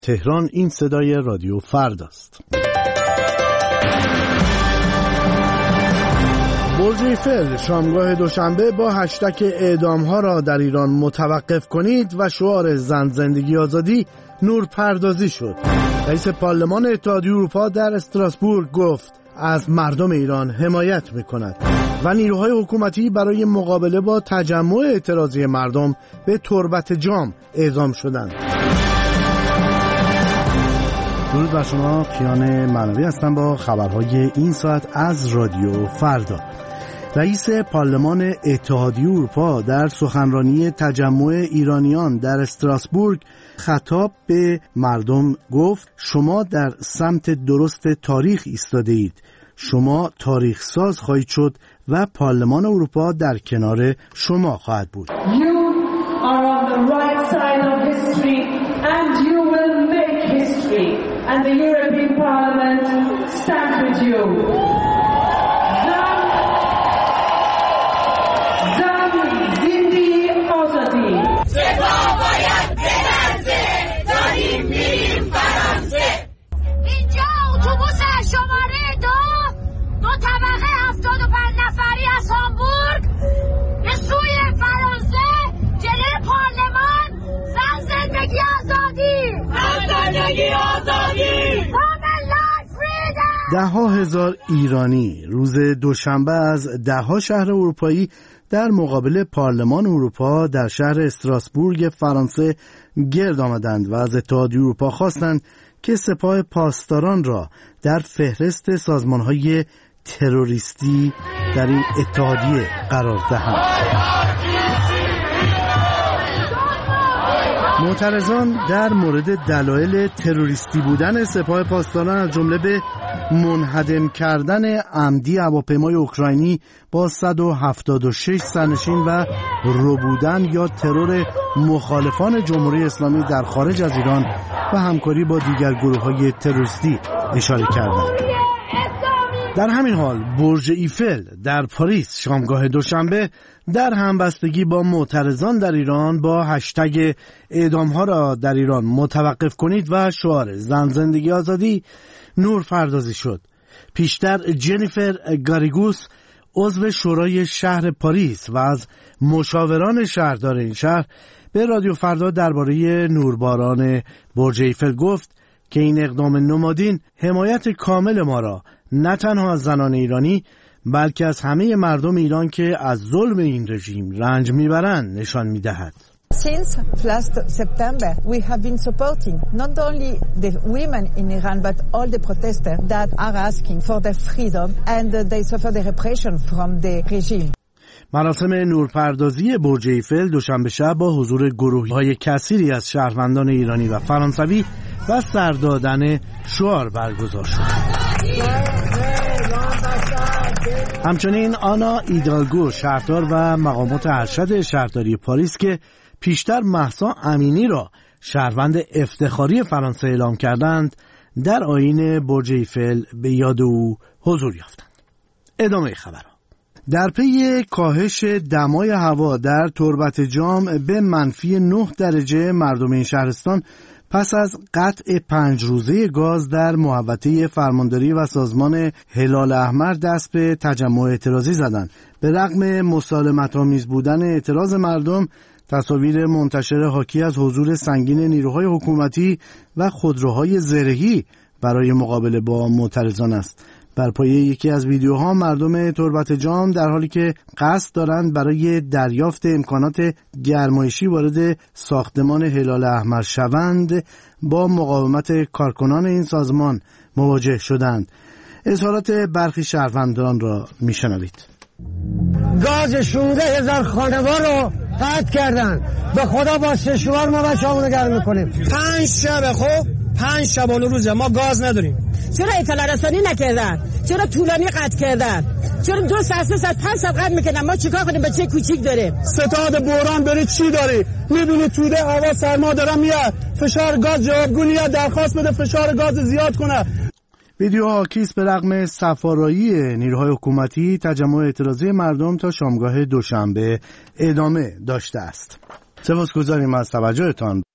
تهران. این صدای رادیو فرداست. برج ایفل شامگاه دوشنبه با هشتگ اعدام‌ها را در ایران متوقف کنید و شعار زن زندگی آزادی نورپردازی شد. رئیس پارلمان اتحادیه اروپا در استراسبورگ گفت از مردم ایران حمایت می‌کند و نیروهای حکومتی برای مقابله با تجمع اعتراضی مردم به تربت جام اعزام شدند. درود بر شما، کیان معنوی هستم با خبرهای این ساعت از رادیو فردا. رئیس پارلمان اتحادیه اروپا در سخنرانی تجمع ایرانیان در استراسبورگ خطاب به مردم گفت شما در سمت درست تاریخ ایستاده اید. شما تاریخ ساز خواهید شد و پارلمان اروپا در کنار شما خواهد بود. You are on the right side of history and you will make history and the European Parliament stands with you. زن زندگی آزادی. سپاه باید بلرزه، داریم میریم فرانسه. اینجا اتوبوس شماره 2 طبقه 75 نفری از هامبورگ به سوی فرانسه جلوی پارلمان. زن زندگی آزادی، زن زندگی آزادی. ده‌ها هزار ایرانی روز دوشنبه از ده‌ها شهر اروپایی در مقابل پارلمان اروپا در شهر استراسبورگ فرانسه گرد آمدند و از اتحادیه اروپا خواستند که سپاه پاسداران را در فهرست سازمان‌های تروریستی در این اتحادیه قرار دهند. معترضان در مورد دلایل تروریستی بودن سپاه پاسداران از جمله به منهدم کردن عمدی هواپیمای اوکراینی با 176 سرنشین و ربودن یا ترور مخالفان جمهوری اسلامی در خارج از ایران و همکاری با دیگر گروه‌های تروریستی اشاره کردند. در همین حال برج ایفل در پاریس شامگاه دوشنبه در همبستگی با معترضان در ایران با هشتگ اعدام‌ها را در ایران متوقف کنید و شعار زن زندگی آزادی نورپردازی شد. پیشتر جنیفر گاریگوس عضو شورای شهر پاریس و از مشاوران شهردار این شهر به رادیو فردا درباره نورباران برج ایفل گفت که این اقدام نمادین حمایت کامل ما را نه تنها از زنان ایرانی بلکه از همه مردم ایران که از ظلم این رژیم رنج میبرند نشان میدهد. Since last September, we have been supporting not only the women in Iran but all the protesters that are asking for their freedom and they suffer the repression from the regime. مراسم نورپردازی برج ایفل دوشنبه شب با حضور گروه‌های کثیری از شهروندان ایرانی و فرانسوی و سر دادن شعار برگزار شد. همچنین آنا ایدالگو شهردار و مقامات ارشد شهرداری پاریس که پیشتر مهسا امینی را شهروند افتخاری فرانسه اعلام کردند در آیین برج ایفل به یاد او حضور یافتند. ادامه خبرها. در پی کاهش دمای هوا در تربت جام به -9 درجه مردم این شهرستان پس از قطع 5 روزه گاز در محوطه فرمانداری و سازمان هلال احمر دست به تجمع اعتراضی زدند. به رغم مسالمت‌آمیز بودن اعتراض مردم، تصاویر منتشر حاکی از حضور سنگین نیروهای حکومتی و خودروهای زرهی برای مقابله با معترضان است. بر پایه یکی از ویدیوها مردم تربت جام در حالی که قصد دارند برای دریافت امکانات گرمایشی وارد ساختمان هلال احمر شوند با مقاومت کارکنان این سازمان مواجه شدند. اظهارات برخی شهروندان را میشنوید. گاز 16,000 خانوار رو قطع کردن. به خدا با سشوار ما بچه‌مون رو گرم میکنیم. 5 شب خب 5 شبانه روزه ما گاز نداریم. چرا اطلاع رسانی نکردن؟ چرا طولانی قطع کردن؟ چرا 2 ساعت 3 ساعت 5 ساعت قطع میکنن؟ ما چیکار کنیم؟ بچه کوچیک داره. ستاد بوران داره چی داره؟ میبینی توده هوا سرما داره میاد. فشار گاز جوابگویی درخواست بده فشار گاز زیاد کنه. ویدیو حاکیست به رغم صفارایی نیروهای حکومتی تجمع اعتراضی مردم تا شامگاه دوشنبه ادامه داشته است. سپاسگزاریم از توجهتان.